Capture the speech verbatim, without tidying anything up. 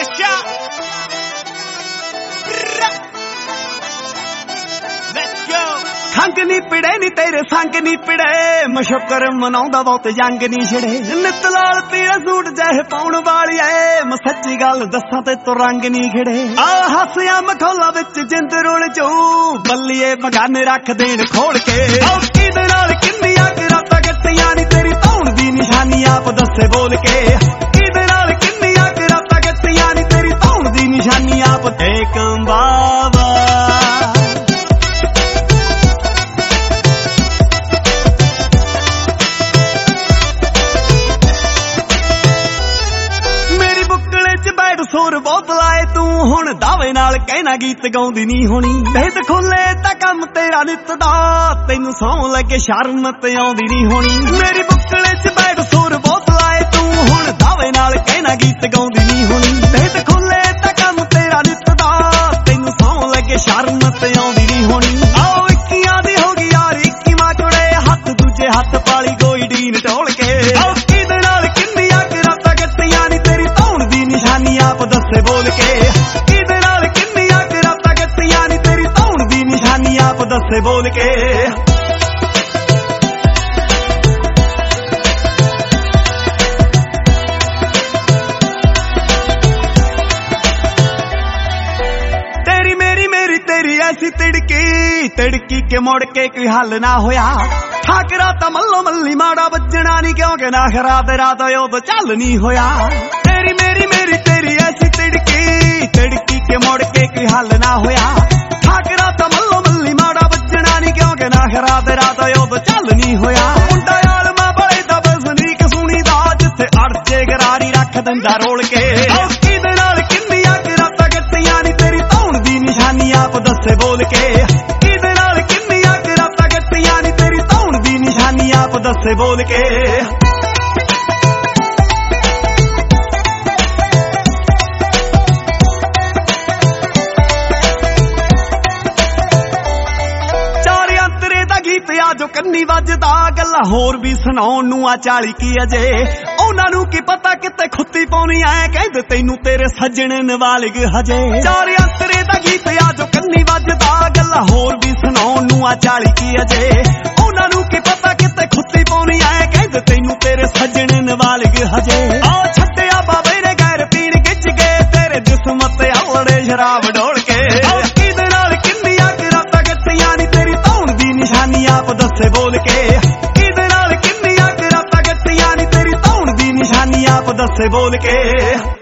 ਨਸ਼ਾ let's go ਖੰਗ ਨੀ ਪਿੜੇ ਨੀ ਤੇਰੇ ਸੰਗ ਨੀ ਪਿੜੇ ਮਸ਼ੁਕਰ ਮਨਾਉਂਦਾ ਬਹੁਤ ਜੰਗ ਨੀ ਛੜੇ ਨਿਤ ਲਾਲ ਪੀਲਾ ਸੂਟ ਜਹ ਪਾਉਣ ਵਾਲੀ ਐ ਮੈਂ ਸੱਚੀ ਗੱਲ ਦੱਸਾਂ ਤੇ ਤੂੰ ਰੰਗ ਨੀ ਖੜੇ ਆ ਹੱਸਿਆ ਮਖੌਲਾ ਵਿੱਚ ਜਿੰਦ ਰੁਲ ਜੂ ਬੱਲੀਏ ਬਗਾਨੇ ਰੱਖ ਦੇਣ ਖੋਲ ਕੇ ਔਕੀ ਦੇ ਨਾਲ ਕਿੰਨੀਆਂ ਕਰਾਤਾਂ ਗੱਟੀਆਂ ਨੀ ਤੇਰੀ ਧੌਣ ਦੀ ਨਿਸ਼ਾਨੀ ਆਪ ਦੱਸੇ ਬੋਲ ਕੇ ਕਿਹਦੇ ਨਾਲ ਕਿੰਨੀਆਂ ਕਰਾਤਾਂ ਗੱਟੀਆਂ ਨੀ ਤੇਰੀ ਧੌਣ ਦੀ ਨਿਸ਼ਾਨੀ ਆਪ ਤੇ ਕੰਬਾਵਾ ਸੁਰ ਬਹੁਤ ਲਾਏ ਤੂੰ ਹੁਣ ਦਾਵੇ ਨਾਲ ਕਹਿਣਾ ਗੀਤ ਗਾਉਂਦੀ ਨਹੀਂ ਹੋਣੀ ਭੇਦ ਖੋਲੇ ਤਾਂ ਕੰਮ ਤੇਰਾ ਨਿੱਤ ਦਾ ਤੈਨੂੰ ਸੌਂ ਲੱਗੇ ਸ਼ਰਮ ਤੇ ਆਉਂਦੀ ਨਹੀਂ ਹੋਣੀ ਮੇਰੀ ਬੁੱਕਲੇ ਚ ਬੈਠ ਸੁਰ ਬਹੁਤ ਲਾਏ ਤੂੰ ਹੁਣ ਦਾਵੇ ਨਾਲ ਕਹਿਣਾ ਗੀਤ ਗਾਉਂਦੀ ਨਹੀਂ ਹੋਣੀ ਭੇਦ ਖੋਲੇ ਤਾਂ ਕੰਮ ਤੇਰਾ ਨਿੱਤ ਦਾ ਤੈਨੂੰ ਸੌਂ ਲੱਗੇ ਸ਼ਰਮ ਤੇ ਆਉਂਦੀ ਨਹੀਂ ਹੋਣੀ ਆਓ ਇੱਕੀਆਂ ਦੀ ਹੋ ਗਈ ਯਾਰ ਇੱਕੀ ਮਾਂ ਜੁੜੇ ਹੱਥ ਦੂਜੇ ਹੱਥ ਪਾਲੀ ਕੋਈ ਡੀਨ ਢੋਲ ਕੇ ਆਓ ਕਿਹਦੇ ਨਾਲ ਕਿੰਨੀਆਂ ਕਰਾਤਾਂ ਗੱਟੀਆਂ ਨੀ ਤੇਰੀ ਧੌਣ ਦੀ ਨਿਸ਼ਾਨੀ ਆਪ ਦੱਸੇ ਬੋਲ ਕੇ ਕਿਹਦੇ ਨਾਲ ਕਿੰਨੀਆਂ ਕਰਾਤਾਂ ਗੱਟੀਆਂ ਨੀ ਤੇਰੀ ਧੌਣ ਦੀ ਨਿਸ਼ਾਨੀ ਆਪ ਦੱਸੇ ਬੋਲ ਕੇ ਤੇਰੀ ਮੇਰੀ ਮੇਰੀ ਤੇਰੀ ਐਸੀ ਤਿੜਕੀ ਤਿੜਕੀ ਕੇ ਮੁੜ ਕੇ ਕੋਈ ਹੱਲ ਨਾ ਹੋਇਆ ਠਾਕਰਾ ਤਾਂ ਮੱਲੋ ਮੱਲੀ ਮਾੜਾ ਵੱਜਣਾ ਨੀ ਕਿਉਂਕਿ ਨਾ ਖਰਾ ਤੇਰਾ ਤਾਂ ਉਦੋਂ ਚੱਲ ਨੀ ਹੋਇਆ ਤੇਰੀ ਮੇਰੀ ਮੇਰੀ ਤੇਰੀ ਐਸੀ ਤਿੜਕੀ ਤਿੜਕੀ ਕੇ ਮੁੜ ਕੇ ਕੋਈ ਹੱਲ ਨਾ ਹੋਇਆ ਠਾਕਰਾ ਤਾਂ ਮੱਲੋ ਮੱਲੀ ਮਾੜਾ ਵੱਜਣਾ ਨੀ ਕਿਉਂਕਿ ਨਾ ਖਰਾ ਤੇਰਾ ਤਾਂ ਉਦੋਂ ਚੱਲ ਨੀ ਹੋਇਆ ਮੁੰਡਾ ਯਾਰ ਮਾਂ ਬੜੇ ਦਾ ਬਸਨੀਕ ਸੁਣੀ ਦਾ ਜਿੱਥੇ ਅੜਜੇ ਗਰਾਰੀ ਰੱਖ ਦਿੰਦਾ ਰੋਲ ਕੇ ਔਕੀ ਦੇ ਨਾਲ ਕਿੰਨੀਆਂ ਕਰਾਤਾਂ ਗੱਟੀਆਂ ਨੀ ਤੇਰੀ ਧੌਣ ਦੀ ਨਿਸ਼ਾਨੀ ਆਪ ਦੱਸੇ ਬੋਲ ਕੇ ਕਿਹਦੇ ਨਾਲ ਕਿੰਨੀਆਂ ਕਰਾਤਾਂ ਗੱਟੀਆਂ ਨੀ ਤੇਰੀ ਧੌਣ ਦੀ ਨਿਸ਼ਾਨੀ ਆਪ ਦੱਸੇ ਬੋਲ ਕੇ ਪਿਆ ਜੋ ਕੰਨੀ ਵੱਜਦਾ ਗੱਲਾਂ ਹੋਰ ਵੀ ਸੁਣਾਉਣ ਨੂੰ ਆ ਚਾਲੀ ਕੀ ਅਜੇ ਉਹਨਾਂ ਨੂੰ ਕੀ ਪਤਾ ਕਿਤੇ ਖੁੱਤੀ ਪਾਉਣੀ ਐ ਕਹਿੰਦੇ ਤੈਨੂੰ ਤੇਰੇ ਸੱਜਣ ਨਵਾਲਿਗ ਹਜੇ ਚਾਰ ਅੰਤਰੇ ਦਾ ਗੀਤ ਆ ਜੋ ਕੰਨੀ ਵੱਜਦਾ ਗੱਲਾਂ ਹੋਰ ਵੀ ਸੁਣਾਉਣ ਨੂੰ ਆ ਚਾਲੀ ਕੀ ਅਜੇ ਉਹਨਾਂ ਨੂੰ ਕੀ ਪਤਾ ਕਿਤੇ ਖੁੱਤੀ ਪਾਉਣੀ ਐ ਕਹਿੰਦੇ ਤੈਨੂੰ ਤੇਰੇ ਸੱਜਣ ਨਵਾਲਿਗ ਹਜੇ ਆ ਛੱਡਿਆ ਬਾਬੇ ਨੇ ਗੈਰ ਪੀਣ ਗਿੱਜ ਗਏ ਤੇਰੇ ਜਿਸਮ ਤੇ ਆਵੜੇ ਸ਼ਰਾਬ ਢੋਲ ਕੇ ਕਿਹਦੇ ਨਾਲ ਕਿੰਨੀਆਂ ਕਰਾਤਾਂ ਗੱਟੀਆਂ ਨੀ ਤੇਰੀ ਧੌਣ ਦੀ ਨਿਸ਼ਾਨੀ ਆਪ ਦੱਸੇ ਬੋਲ ਕੇ ਕਿਹਦੇ ਨਾਲ ਕਿੰਨੀਆਂ ਕਰਾਤਾਂ ਗੱਟੀਆਂ ਨੀ ਤੇਰੀ ਧੌਣ ਦੀ ਨਿਸ਼ਾਨੀ ਆਪ ਦੱਸੇ ਬੋਲ ਕੇ